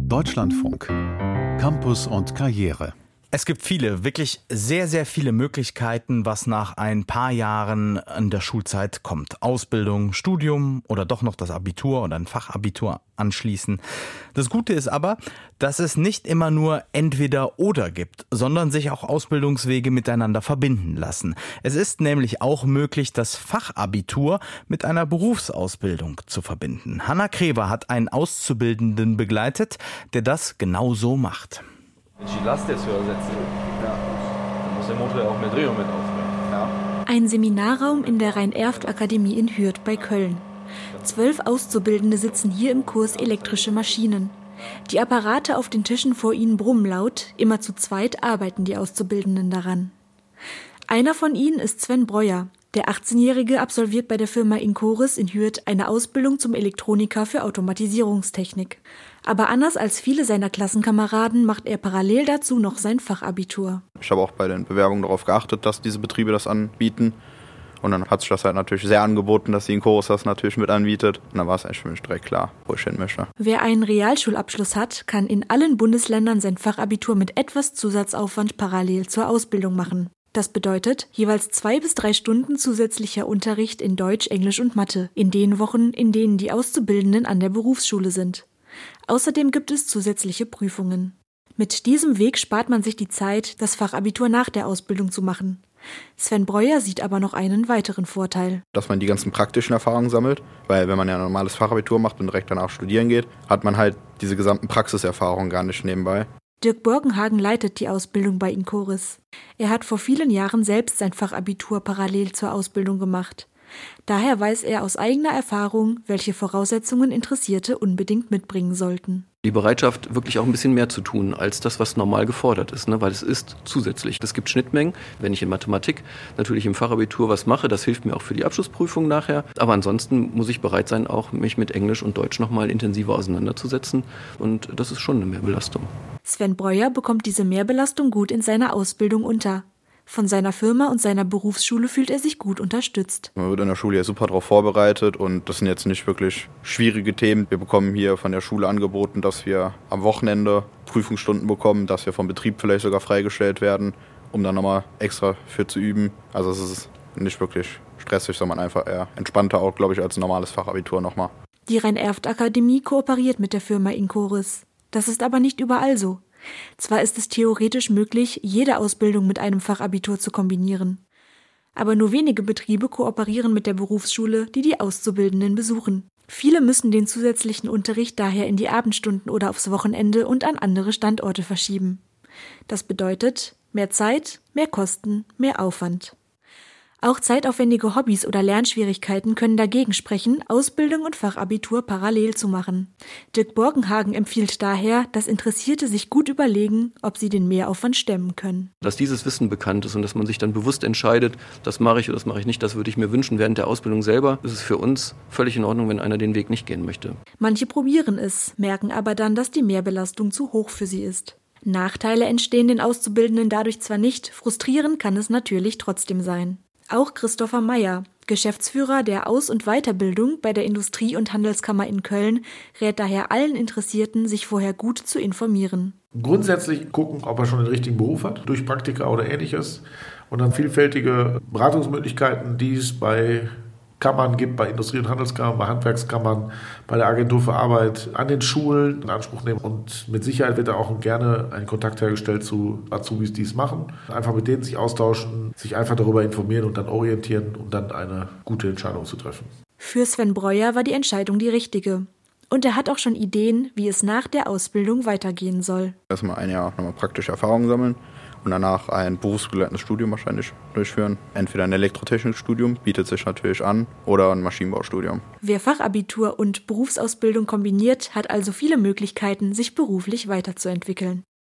Deutschlandfunk. Campus und Karriere. Es gibt viele, wirklich sehr, sehr viele Möglichkeiten, was nach ein paar Jahren in der Schulzeit kommt. Ausbildung, Studium oder doch noch das Abitur oder ein Fachabitur anschließen. Das Gute ist aber, dass es nicht immer nur entweder oder gibt, sondern sich auch Ausbildungswege miteinander verbinden lassen. Es ist nämlich auch möglich, das Fachabitur mit einer Berufsausbildung zu verbinden. Hanna Kreber hat einen Auszubildenden begleitet, der das genau so macht. Wenn ich die Last jetzt höher setze, dann muss der Motor ja auch mehr Drehung mit aufbringen. Ja. Ein Seminarraum in der Rhein-Erft-Akademie in Hürth bei Köln. 12 Auszubildende sitzen hier im Kurs elektrische Maschinen. Die Apparate auf den Tischen vor ihnen brummen laut, immer zu zweit arbeiten die Auszubildenden daran. Einer von ihnen ist Sven Breuer. Der 18-Jährige absolviert bei der Firma Incoris in Hürth eine Ausbildung zum Elektroniker für Automatisierungstechnik. Aber anders als viele seiner Klassenkameraden macht er parallel dazu noch sein Fachabitur. Ich habe auch bei den Bewerbungen darauf geachtet, dass diese Betriebe das anbieten. Und dann hat sich das halt natürlich sehr angeboten, dass die Incoris das natürlich mit anbietet. Und dann war es eigentlich für mich direkt klar, wo ich hin möchte. Wer einen Realschulabschluss hat, kann in allen Bundesländern sein Fachabitur mit etwas Zusatzaufwand parallel zur Ausbildung machen. Das bedeutet jeweils 2 bis 3 Stunden zusätzlicher Unterricht in Deutsch, Englisch und Mathe, in den Wochen, in denen die Auszubildenden an der Berufsschule sind. Außerdem gibt es zusätzliche Prüfungen. Mit diesem Weg spart man sich die Zeit, das Fachabitur nach der Ausbildung zu machen. Sven Breuer sieht aber noch einen weiteren Vorteil. Dass man die ganzen praktischen Erfahrungen sammelt, weil wenn man ja ein normales Fachabitur macht und direkt danach studieren geht, hat man halt diese gesamten Praxiserfahrungen gar nicht nebenbei. Dirk Borgenhagen leitet die Ausbildung bei Incoris. Er hat vor vielen Jahren selbst sein Fachabitur parallel zur Ausbildung gemacht. Daher weiß er aus eigener Erfahrung, welche Voraussetzungen Interessierte unbedingt mitbringen sollten. Die Bereitschaft, wirklich auch ein bisschen mehr zu tun, als das, was normal gefordert ist, weil es ist zusätzlich. Es gibt Schnittmengen. Wenn ich in Mathematik natürlich im Fachabitur was mache, das hilft mir auch für die Abschlussprüfung nachher. Aber ansonsten muss ich bereit sein, auch mich mit Englisch und Deutsch nochmal intensiver auseinanderzusetzen. Und das ist schon eine Mehrbelastung. Sven Breuer bekommt diese Mehrbelastung gut in seiner Ausbildung unter. Von seiner Firma und seiner Berufsschule fühlt er sich gut unterstützt. Man wird in der Schule ja super darauf vorbereitet und das sind jetzt nicht wirklich schwierige Themen. Wir bekommen hier von der Schule angeboten, dass wir am Wochenende Prüfungsstunden bekommen, dass wir vom Betrieb vielleicht sogar freigestellt werden, um dann nochmal extra für zu üben. Also es ist nicht wirklich stressig, sondern einfach eher entspannter auch, glaube ich, als ein normales Fachabitur nochmal. Die Rhein-Erft-Akademie kooperiert mit der Firma Incoris. Das ist aber nicht überall so. Zwar ist es theoretisch möglich, jede Ausbildung mit einem Fachabitur zu kombinieren. Aber nur wenige Betriebe kooperieren mit der Berufsschule, die die Auszubildenden besuchen. Viele müssen den zusätzlichen Unterricht daher in die Abendstunden oder aufs Wochenende und an andere Standorte verschieben. Das bedeutet mehr Zeit, mehr Kosten, mehr Aufwand. Auch zeitaufwendige Hobbys oder Lernschwierigkeiten können dagegen sprechen, Ausbildung und Fachabitur parallel zu machen. Dirk Borgenhagen empfiehlt daher, dass Interessierte sich gut überlegen, ob sie den Mehraufwand stemmen können. Dass dieses Wissen bekannt ist und dass man sich dann bewusst entscheidet, das mache ich oder das mache ich nicht, das würde ich mir wünschen. Während der Ausbildung selber ist es für uns völlig in Ordnung, wenn einer den Weg nicht gehen möchte. Manche probieren es, merken aber dann, dass die Mehrbelastung zu hoch für sie ist. Nachteile entstehen den Auszubildenden dadurch zwar nicht, frustrierend kann es natürlich trotzdem sein. Auch Christopher Meyer, Geschäftsführer der Aus- und Weiterbildung bei der Industrie- und Handelskammer in Köln, rät daher allen Interessierten, sich vorher gut zu informieren. Grundsätzlich gucken, ob er schon den richtigen Beruf hat, durch Praktika oder Ähnliches. Und dann vielfältige Beratungsmöglichkeiten, die es bei Kammern gibt, bei Industrie- und Handelskammern, bei Handwerkskammern, bei der Agentur für Arbeit, an den Schulen in Anspruch nehmen. Und mit Sicherheit wird da auch gerne ein Kontakt hergestellt zu Azubis, die es machen. Einfach mit denen sich austauschen, sich einfach darüber informieren und dann orientieren und dann eine gute Entscheidung zu treffen. Für Sven Breuer war die Entscheidung die richtige. Und er hat auch schon Ideen, wie es nach der Ausbildung weitergehen soll. Erstmal ein Jahr nochmal praktische Erfahrungen sammeln. Und danach ein berufsbegleitendes Studium wahrscheinlich durchführen. Entweder ein Elektrotechnikstudium, bietet sich natürlich an, oder ein Maschinenbaustudium. Wer Fachabitur und Berufsausbildung kombiniert, hat also viele Möglichkeiten, sich beruflich weiterzuentwickeln.